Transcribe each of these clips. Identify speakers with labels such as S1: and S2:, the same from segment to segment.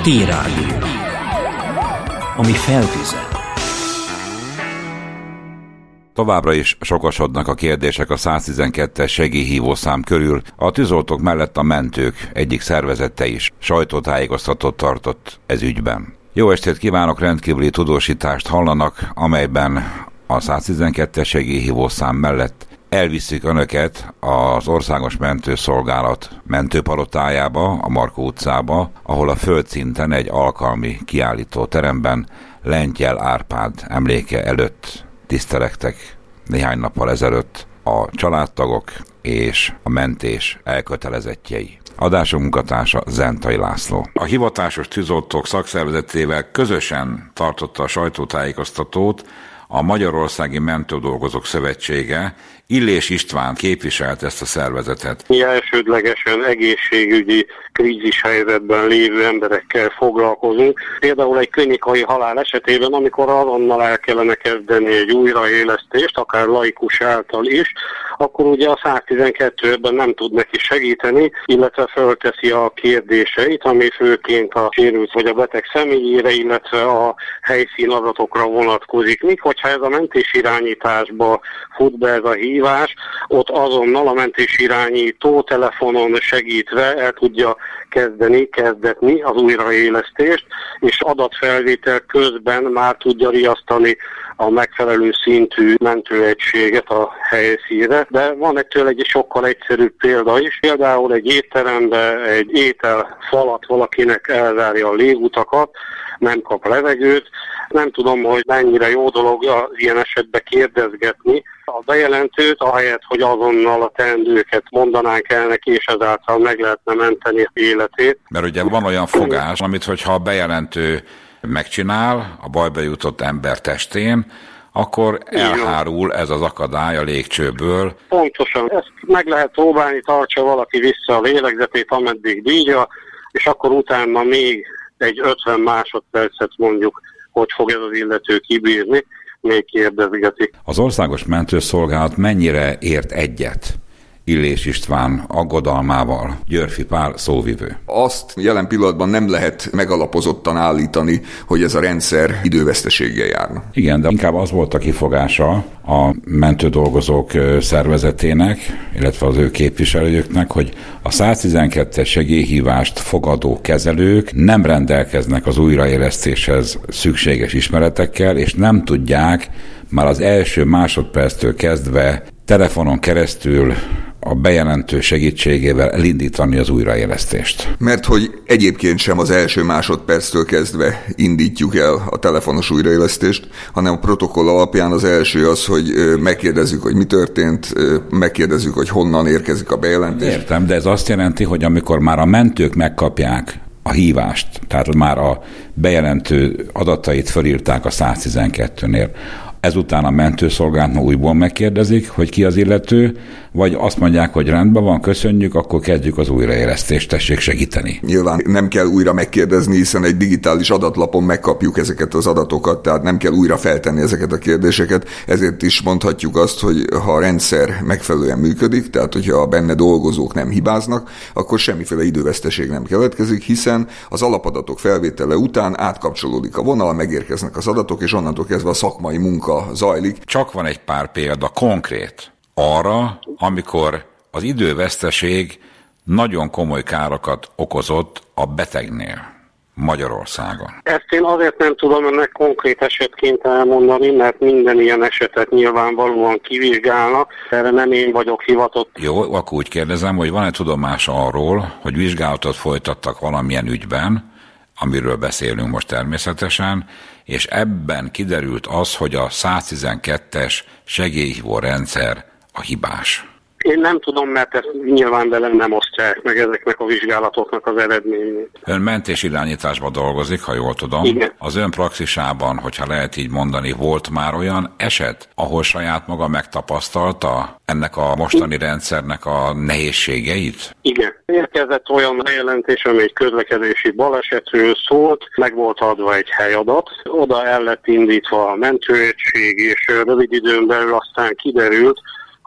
S1: T-Rádió, ami feltüzel.
S2: Továbbra is sokasodnak a kérdések a 112-es segélyhívószám körül. A tűzoltók mellett a mentők egyik szervezete is sajtótájékoztatót tartott ez ügyben. Jó estét kívánok, rendkívüli tudósítást hallanak, amelyben a 112-es segélyhívószám mellett elviszük önöket az Országos Mentőszolgálat mentőpalotájába, a Markó utcába, ahol a földszinten egy alkalmi kiállító teremben Lengyel Árpád emléke előtt tisztelektek néhány nappal ezelőtt a családtagok és a mentés elkötelezettjei. Adásunk munkatársa Zentai László. A hivatásos tűzoltók szakszervezetével közösen tartotta a sajtótájékoztatót a Magyarországi Mentődolgozók Szövetsége. Illés István képviselt ezt a szervezetet.
S3: Mi elsődlegesen egészségügyi krízishelyzetben lévő emberekkel foglalkozunk. Például egy klinikai halál esetében, amikor azonnal el kellene kezdeni egy újraélesztést, akár laikus által is, akkor ugye a 112-ben nem tud neki segíteni, illetve fölteszi a kérdéseit, ami főként a sérült vagy a beteg személyére, illetve a helyszínadatokra vonatkozik. Míg hogyha ez a mentésirányításba fut be ez a hívás, ott azonnal a mentésirányító telefonon segítve el tudja kezdetni az újraélesztést, és adatfelvétel közben már tudja riasztani a megfelelő szintű mentőegységet a helyszínre. De van ettől egy sokkal egyszerűbb példa is. Például egy étterembe egy ételfalat valakinek elzárja a légutakat, nem kap levegőt. Nem tudom, hogy mennyire jó dolog az ilyen esetben kérdezgetni a bejelentőt, ahelyett, hogy azonnal a teendőket mondanánk el neki, és ezáltal meg lehetne menteni életét.
S2: Mert ugye van olyan fogás, amit hogyha a bejelentő megcsinál a bajba jutott ember testén, akkor elhárul ez az akadály a légcsőből.
S3: Pontosan. Ezt meg lehet próbálni, tartsa valaki vissza a lélegzetét, ameddig bírja, és akkor utána még egy 50 másodpercet mondjuk, hogy fog ez az illető kibírni, még kérdezgetik.
S2: Az Országos Mentőszolgálat mennyire ért egyet Illés István aggodalmával? Györfi Pál szóvivő.
S4: Azt jelen pillanatban nem lehet megalapozottan állítani, hogy ez a rendszer időveszteséggel járna.
S2: Igen, de inkább az volt a kifogása a mentődolgozók szervezetének, illetve az ő képviselőknek, hogy a 112-es segélyhívást fogadó kezelők nem rendelkeznek az újraélesztéshez szükséges ismeretekkel, és nem tudják már az első másodperctől kezdve telefonon keresztül a bejelentő segítségével elindítani az újraélesztést.
S4: Mert hogy egyébként sem az első másodperctől kezdve indítjuk el a telefonos újraélesztést, hanem a protokoll alapján az első az, hogy megkérdezzük, hogy mi történt, megkérdezzük, hogy honnan érkezik a bejelentés.
S2: Értem, de ez azt jelenti, hogy amikor már a mentők megkapják a hívást, tehát már a bejelentő adatait felírták a 112-nél, ezután a mentőszolgálat újból megkérdezik, hogy ki az illető, vagy azt mondják, hogy rendben van, köszönjük, akkor kezdjük az újraélesztést, tessék segíteni.
S4: Nyilván nem kell újra megkérdezni, hiszen egy digitális adatlapon megkapjuk ezeket az adatokat, tehát nem kell újra feltenni ezeket a kérdéseket. Ezért is mondhatjuk azt, hogy ha a rendszer megfelelően működik, tehát hogyha a benne dolgozók nem hibáznak, akkor semmiféle időveszteség nem keletkezik, hiszen az alapadatok felvétele után átkapcsolódik a vonal, megérkeznek az adatok, és onnantól kezdve a szakmai munka zajlik.
S2: Csak van egy pár példa konkrét arra, amikor az időveszteség nagyon komoly károkat okozott a betegnél Magyarországon.
S3: Ezt én azért nem tudom ennek konkrét esetként elmondani, mert minden ilyen esetet nyilvánvalóan kivizsgálnak. Erre nem én vagyok hivatott.
S2: Jó, akkor úgy kérdezem, hogy van-e tudomása arról, hogy vizsgálatot folytattak valamilyen ügyben, amiről beszélünk most természetesen, és ebben kiderült az, hogy a 112-es segélyhívó rendszer a hibás.
S3: Én nem tudom, mert ezt nyilván velem nem osztják meg ezeknek a vizsgálatoknak az eredményét.
S2: Ön mentésirányításban dolgozik, ha jól tudom.
S3: Igen.
S2: Az ön praxisában, hogyha lehet így mondani, volt már olyan eset, ahol saját maga megtapasztalta ennek a mostani rendszernek a nehézségeit?
S3: Igen. Érkezett olyan bejelentés, ami egy közlekedési balesetről szólt, meg volt adva egy helyadat, oda el lett indítva a mentőegység, és rövid időn belül aztán kiderült,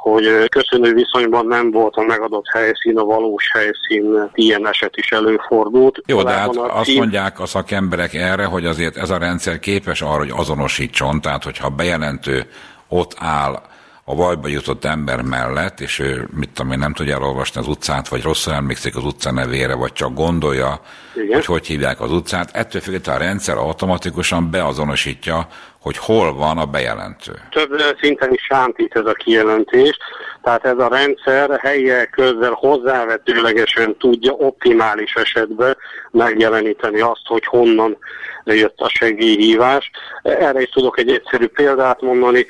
S3: hogy köszönő viszonyban nem volt a megadott helyszín a valós helyszín, ilyen eset is előfordult.
S2: Jó, de hát azt mondják a szakemberek erre, hogy azért ez a rendszer képes arra, hogy azonosítson, tehát hogyha a bejelentő ott áll a bajba jutott ember mellett, és ő, nem tudja elolvasni az utcát, vagy rosszul emlékszik az utca nevére, vagy csak gondolja, hogy hívják az utcát, ettől függetlenül a rendszer automatikusan beazonosítja, hogy hol van a bejelentő.
S3: Több szinten is sántít ez a kijelentés, tehát ez a rendszer helyiek közzel hozzávetőlegesen tudja optimális esetben megjeleníteni azt, hogy honnan jött a segélyhívás. Erre is tudok egy egyszerű példát mondani.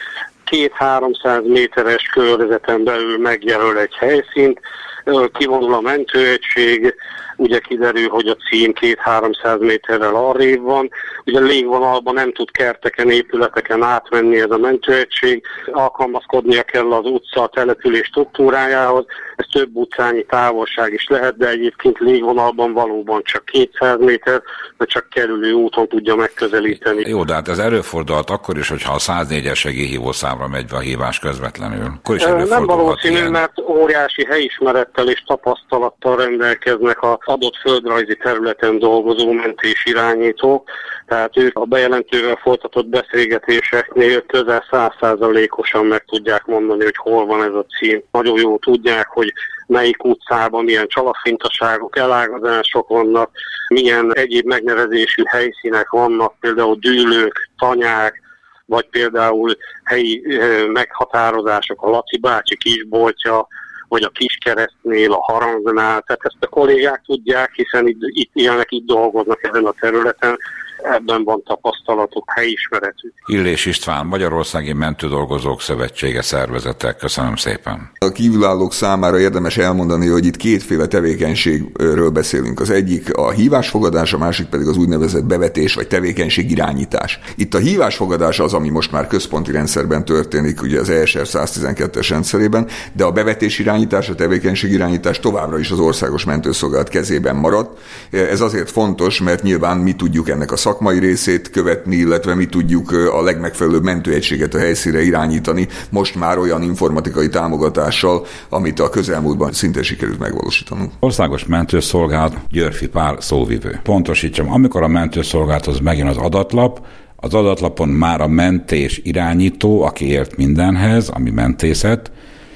S3: 200-300 méteres körzeten belül megjelöl egy helyszínt, kivonul a mentőegység, ugye kiderül, hogy a cím 200-300 méterrel arrébb van, ugye légvonalban nem tud kerteken, épületeken átmenni ez a mentőegység, alkalmazkodnia kell az utca, a település struktúrájához, ez több utcányi távolság is lehet, de egyébként légvonalban valóban csak 200 méter, de csak kerülő úton tudja megközelíteni.
S2: Jó, de hát ez előfordulhat akkor is, hogyha a 104-es segélyhívó számra megy be a hívás közvetlenül. Akkor is
S3: nem valószínű, ilyen. Mert óriási helyismerettel és tapasztalattal rendelkeznek az adott földrajzi területen dolgozó mentésirányítók, tehát ők a bejelentővel folytatott beszélgetéseknél közel 100%-osan meg tudják mondani, hogy hol van ez a cím. Nagyon jól tudják, hogy melyik utcában milyen csalakfintaságok, elágazások vannak, milyen egyéb megnevezésű helyszínek vannak, például dűlők, tanyák, vagy például helyi meghatározások, a Laci bácsi kisboltja, vagy a Kiskeresztnél, a Harangnál, tehát ezt a kollégák tudják, hiszen itt dolgoznak ezen a területen, ebben van tapasztalatuk, helyismeretük.
S2: Illés István, Magyarországi Mentődolgozók Szövetsége szervezetek. Köszönöm szépen.
S4: A kívülállók számára érdemes elmondani, hogy itt kétféle tevékenységről beszélünk. Az egyik a hívásfogadás, a másik pedig az úgynevezett bevetés vagy tevékenységirányítás. Itt a hívásfogadás az, ami most már központi rendszerben történik, ugye az ESR 112-es rendszerében, de a bevetésirányítás, a tevékenységirányítás továbbra is az Országos Mentőszolgálat kezében maradt. Ez azért fontos, mert nyilván mi tudjuk ennek a szakmai részét követni, illetve mi tudjuk a legmegfelelőbb mentőegységet a helyszínre irányítani, most már olyan informatikai támogatással, amit a közelmúltban szintén sikerült megvalósítanunk.
S2: Országos Mentőszolgálat, Györfi Pál szóvivő. Pontosítsam, amikor a mentőszolgálathoz megjön az adatlap, az adatlapon már a mentés irányító, aki ért mindenhez, ami mentészet,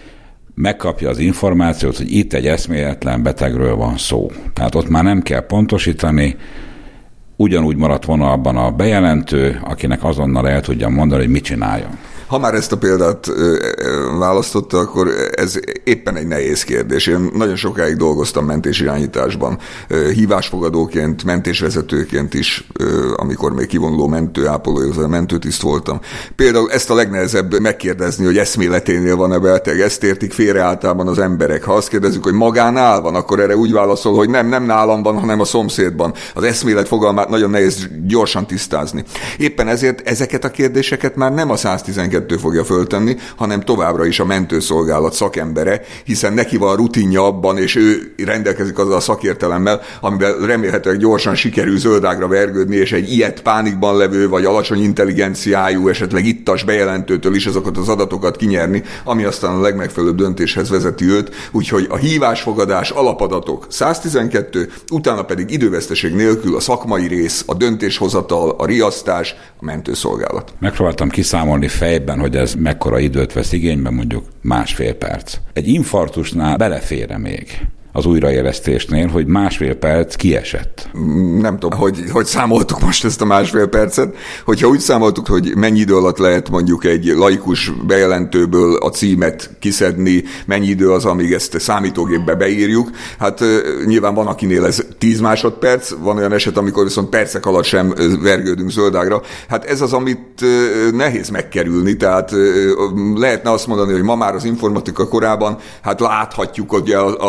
S2: megkapja az információt, hogy itt egy eszméletlen betegről van szó. Tehát ott már nem kell pontosítani, ugyanúgy maradt vonalban a bejelentő, akinek azonnal el tudja mondani, hogy mit csináljon.
S4: Ha már ezt a példát választotta, akkor ez éppen egy nehéz kérdés. Én nagyon sokáig dolgoztam mentésirányításban, hívásfogadóként, mentésvezetőként is, amikor még kivonuló mentőápoló, mentőtiszt voltam. Például ezt a legnehezebb megkérdezni, hogy eszméleténél van-e beteg, ezt értik félre általában az emberek. Ha azt kérdezzük, hogy magánál van, akkor erre úgy válaszol, hogy nem nálam van, hanem a szomszédban. Az eszmélet fogalmát nagyon nehéz gyorsan tisztázni. Éppen ezért ezeket a kérdéseket már nem a 112 fogja föltenni, hanem továbbra is a mentőszolgálat szakembere, hiszen neki van rutinja abban, és ő rendelkezik azzal a szakértelemmel, amivel remélhetőleg gyorsan sikerül zöldágra vergődni, és egy ilyet pánikban levő, vagy alacsony intelligenciájú, esetleg ittas bejelentőtől is azokat az adatokat kinyerni, ami aztán a legmegfelelőbb döntéshez vezeti őt. Úgyhogy a hívásfogadás, alapadatok 112, utána pedig időveszteség nélkül a szakmai rész, a döntéshozatal, a riasztás, a mentőszolgálat.
S2: Megpróbáltam kiszámolni fejben, hogy ez mekkora időt vesz igénybe, mondjuk 1,5 perc. Egy infarktusnál belefér még az újraélesztésnél, hogy 1,5 perc kiesett.
S4: Nem tudom, hogy számoltuk most ezt a 1,5 percet. Hogyha úgy számoltuk, hogy mennyi idő alatt lehet mondjuk egy laikus bejelentőből a címet kiszedni, mennyi idő az, amíg ezt számítógépbe beírjuk, hát nyilván van, akinél ez 10 másodperc, van olyan eset, amikor viszont percek alatt sem vergődünk zöldágra. Hát ez az, amit nehéz megkerülni, tehát lehetne azt mondani, hogy ma már az informatika korában hát láthatjuk, hogy a számítógép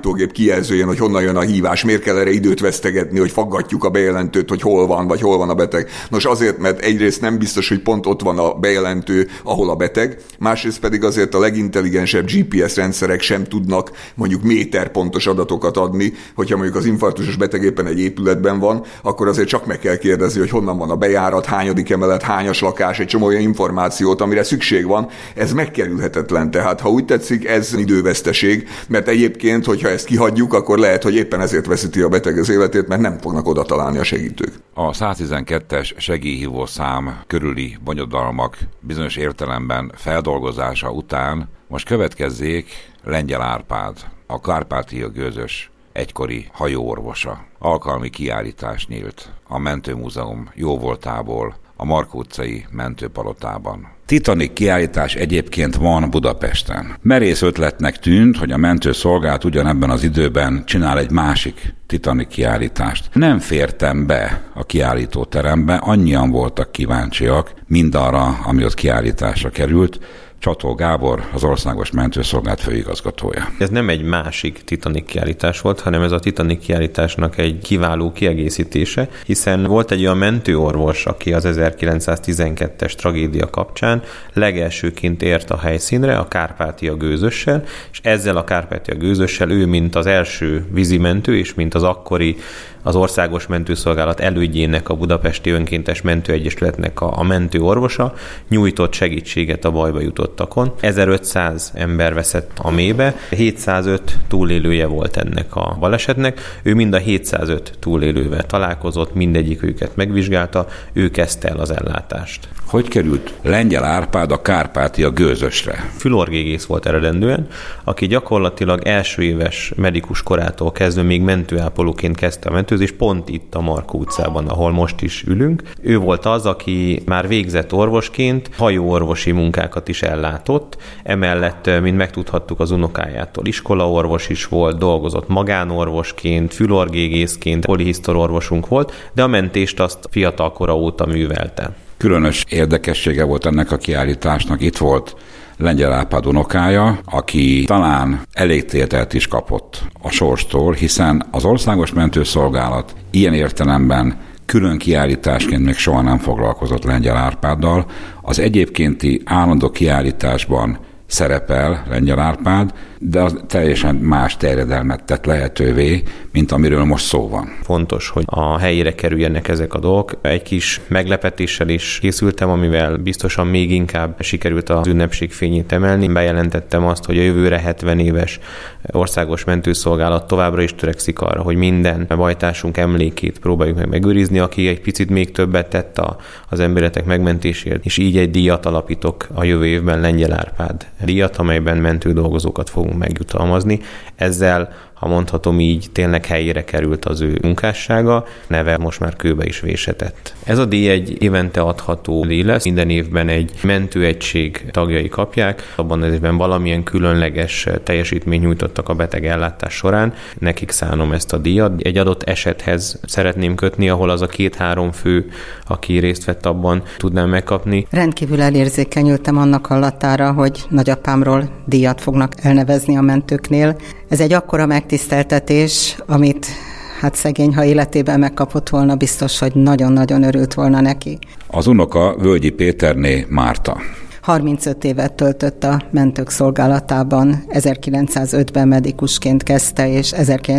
S4: számítógép kijelzőjén, hogy honnan jön a hívás, miért kell erre időt vesztegetni, hogy faggatjuk a bejelentőt, hogy hol van, vagy hol van a beteg. Nos, azért, mert egyrészt nem biztos, hogy pont ott van a bejelentő, ahol a beteg, másrészt pedig azért a legintelligensebb GPS rendszerek sem tudnak mondjuk méterpontos adatokat adni, hogyha mondjuk az infarktusos beteg éppen egy épületben van, akkor azért csak meg kell kérdezni, hogy honnan van a bejárat, hányadik emelet, hányas lakás, egy csomó olyan információt, amire szükség van. Ez megkerülhetetlen, tehát ha úgy tetszik, ez időveszteség, mert egyébként, hogyha ezt kihagyjuk, akkor lehet, hogy éppen ezért veszíti a beteg az életét, mert nem fognak oda találni a segítők.
S2: A 112-es segélyhívó szám körüli bonyodalmak bizonyos értelemben feldolgozása után most következzék Lengyel Árpád, a Kárpátia gőzös egykori hajóorvosa. Alkalmi kiállítás nyílt a Mentőmúzeum jóvoltából a Markó utcai mentőpalotában. Titanic kiállítás egyébként van Budapesten. Merész ötletnek tűnt, hogy a mentőszolgálat ugyanebben az időben csinál egy másik Titanic kiállítást. Nem fértem be a kiállítóterembe, annyian voltak kíváncsiak mindarra, ami ott kiállításra került. Csató Gábor, az Országos Mentőszolgálat főigazgatója.
S5: Ez nem egy másik Titanic kiállítás volt, hanem ez a Titanic kiállításnak egy kiváló kiegészítése, hiszen volt egy olyan mentőorvos, aki az 1912-es tragédia kapcsán legelsőként ért a helyszínre a Kárpátia gőzössel, és ezzel a Kárpátia gőzössel ő, mint az első vízimentő, és mint az akkori az Országos Mentőszolgálat elődjének, a Budapesti Önkéntes Mentőegyesületnek a mentőorvosa nyújtott segítséget a bajba jutottakon. 1500 ember veszett a mélybe, 705 túlélője volt ennek a balesetnek. Ő mind a 705 túlélővel találkozott, mindegyiküket megvizsgálta, ő kezdte el az ellátást.
S2: Hogy került Lengyel Árpád a Kárpátia gőzösre?
S5: Fülorgégész volt eredendően, aki gyakorlatilag első éves medikus korától kezdve még mentőápolóként kezdte a mentőzést, pont itt a Markó utcában, ahol most is ülünk. Ő volt az, aki már végzett orvosként hajóorvosi munkákat is ellátott, emellett, mint megtudhattuk az unokájától, iskolaorvos is volt, dolgozott magánorvosként, fülorgégészként, polihisztororvosunk volt, de a mentést azt fiatalkora óta művelte.
S2: Különös érdekessége volt ennek a kiállításnak. Itt volt Lengyel Árpád unokája, aki talán elég tételt is kapott a sorstól, hiszen az Országos Mentőszolgálat ilyen értelemben külön kiállításként még soha nem foglalkozott Lengyel Árpáddal. Az egyébkénti állandó kiállításban szerepel Lengyel Árpád, de az teljesen más terjedelmet tett lehetővé, mint amiről most szó van.
S5: Fontos, hogy a helyére kerüljenek ezek a dolgok. Egy kis meglepetéssel is készültem, amivel biztosan még inkább sikerült az ünnepség fényét emelni. Bejelentettem azt, hogy a jövőre 70 éves Országos Mentőszolgálat továbbra is törekszik arra, hogy minden bajtársunk emlékét próbáljuk meg megőrizni, aki egy picit még többet tett az emberek megmentésért, és így egy díjat alapítok a jövő évben, Lengyel Árpád díjat, amelyben mentődolgozókat fogunk megjutalmazni. Ezzel, ha mondhatom így, tényleg helyére került az ő munkássága, neve most már kőbe is véshetett. Ez a díj egy évente adható díj lesz, minden évben egy mentőegység tagjai kapják, abban az évben valamilyen különleges teljesítményt nyújtottak a betegellátás során, nekik szánom ezt a díjat. Egy adott esethez szeretném kötni, ahol az a 2-3 fő, aki részt vett abban, tudnám megkapni.
S6: Rendkívül elérzékenyültem annak hallatára, hogy nagyapámról díjat fognak elnevezni a mentőknél. Ez egy akkora megtiszteltetés, amit szegény, ha életében megkapott volna, biztos, hogy nagyon-nagyon örült volna neki.
S2: Az unoka Völgyi Péterné Márta.
S6: 35 évet töltött a mentők szolgálatában, 1905-ben medikusként kezdte, és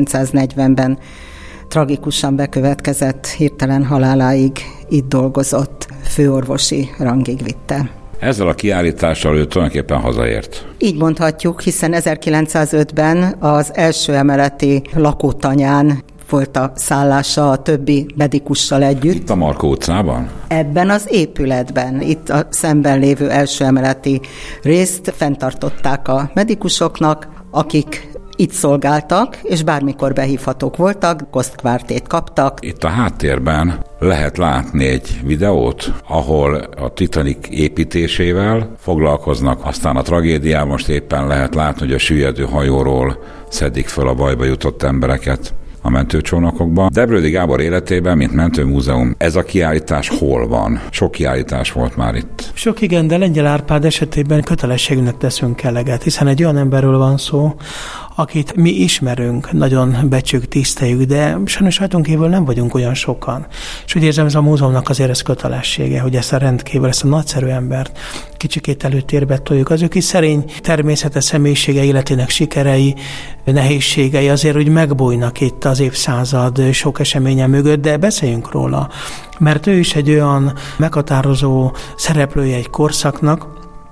S6: 1940-ben tragikusan bekövetkezett hirtelen haláláig itt dolgozott, főorvosi rangig vitte.
S2: Ezzel a kiállítással ő tulajdonképpen hazaért.
S6: Így mondhatjuk, hiszen 1905-ben az első emeleti lakótanyán volt a szállása a többi medikussal együtt.
S2: Itt a Markó utcában?
S6: Ebben az épületben, itt a szemben lévő első emeleti részt fenntartották a medikusoknak, akik itt szolgáltak, és bármikor behívhatók voltak, kosztkvártét kaptak.
S2: Itt a háttérben lehet látni egy videót, ahol a Titanic építésével foglalkoznak, aztán a tragédiában most éppen lehet látni, hogy a süllyedő hajóról szedik föl a bajba jutott embereket a mentőcsónakokba. Debrődy Gábor életében, mint mentőmúzeum, ez a kiállítás hol van? Sok kiállítás volt már itt.
S7: Sok, igen, de Lengyel Árpád esetében kötelességünknek teszünk eleget, hiszen egy olyan emberről van szó, akit mi ismerünk, nagyon becsük, tiszteljük, de sajnos rajtunk kívül nem vagyunk olyan sokan. És úgy érzem, ez a múzeumnak azért ez kötelessége, hogy ezt a rendkívül, ezt a nagyszerű embert kicsikét előtérbe toljuk. Az ő kis szerény természete, személyisége, életének sikerei, nehézségei azért úgy megbújnak itt az évszázad sok eseménye mögött, de beszéljünk róla, mert ő is egy olyan meghatározó szereplője egy korszaknak,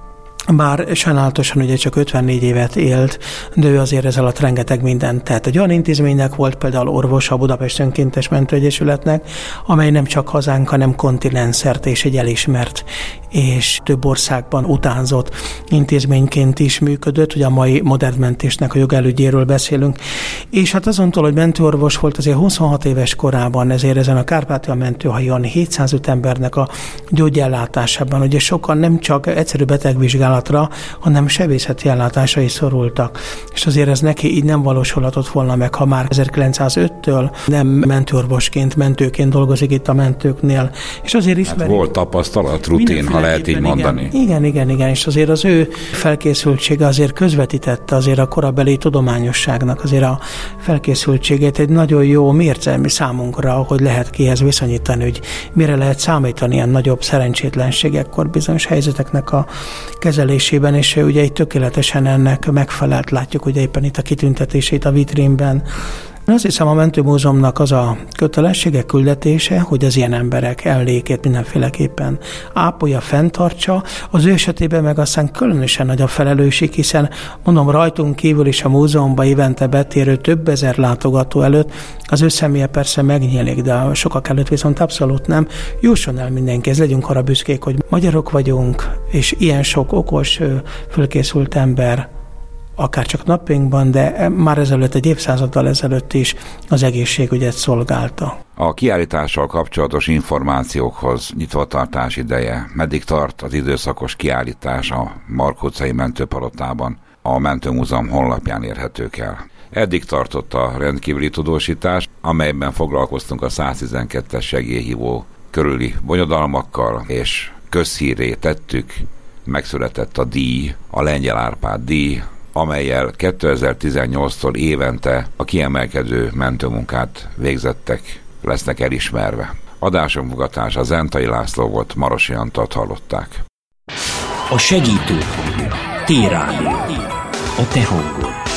S7: bár sajnálatosan ugye csak 54 évet élt, de ő azért ez alatt rengeteg mindent tett. Egy olyan intézménynek volt például orvosa a Budapest Önkéntes Mentőegyesületnek, amely nem csak hazánk, hanem kontinenszerte és egy elismert és több országban utánzott intézményként is működött, ugye a mai modern mentésnek a jogelődjéről beszélünk. És hát azontól, hogy mentőorvos volt, azért 26 éves korában, ezért ezen a Kárpátia mentőhajón 705 embernek a gyógyellátásában, ugye sokan nem csak egyszerű betegvizsgálatra, hanem sebészeti ellátásra is szorultak. És azért ez neki így nem valósulhatott volna meg, ha már 1905-től nem mentőorvosként, mentőként dolgozik itt a mentőknél. És azért ismeri... Hát
S2: volt tapasztalat, rutin, ha lehet így mondani.
S7: Igen, és azért az ő felkészültsége azért közvetítette azért a korabeli tudományosságnak azért a felkészültségét egy nagyon jó mércelmi számunkra, hogy lehet kihez viszonyítani, hogy mire lehet számítani ilyen nagyobb szerencsétlenségekkor bizonyos helyzeteknek a kezelésében, és ő ugye így tökéletesen ennek megfelelt, látjuk ugye éppen itt a kitüntetését a vitrínben. Azt hiszem, a Mentőmúzeumnak az a kötelessége, küldetése, hogy az ilyen emberek emlékét mindenféleképpen ápolja, fenntartsa. Az ő esetében meg aztán különösen nagy a felelősség, hiszen mondom, rajtunk kívül is a múzeumban évente betérő több ezer látogató előtt az ő személye persze megnyílik, de a sokak előtt viszont abszolút nem. Jusson el mindenki, ez legyünk arra büszkék, hogy magyarok vagyunk, és ilyen sok okos, fölkészült ember akár csak napjainkban, de már ezelőtt, egy évszázaddal ezelőtt is az egészségügyet szolgálta.
S2: A kiállítással kapcsolatos információkhoz nyitvatartás ideje. Meddig tart az időszakos kiállítás a Mark utcai mentőpalotában? A Mentőmúzeum honlapján érhetők el. Eddig tartott a rendkívüli tudósítás, amelyben foglalkoztunk a 112-es segélyhívó körüli bonyodalmakkal, és közhírré tettük, megszületett a díj, a Lengyel Árpád díj, amellyel 2018-tól évente a kiemelkedő mentőmunkát végzettek lesznek elismerve. Adásunk munkatársa Zentai László volt, Marosi Antalt hallották.
S1: A segítő T-Rádió. A te hangod.